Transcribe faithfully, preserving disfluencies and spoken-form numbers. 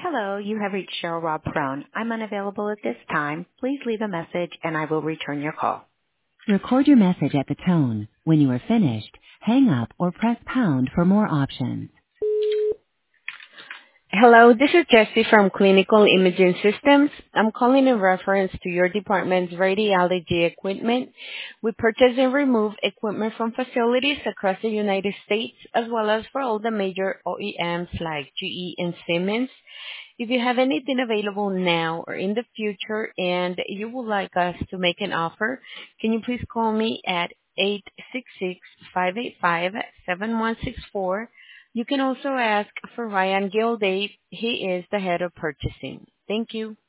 Hello, you have reached Cheryl Rob Prone. I'm unavailable at this time. Please leave a message and I will return your call. Record your message at the tone. When you are finished, hang up or press pound for more options. Hello, this is Jessie from Clinical Imaging Systems. I'm calling in reference to your department's radiology equipment. We purchase and remove equipment from facilities across the United States, as well as for all the major O E Ms like G E and Siemens. If you have anything available now or in the future and you would like us to make an offer, can you please call me at eight six six, five eight five, seven one six four. You can also ask for Ryan Gilday. He is the head of purchasing. Thank you.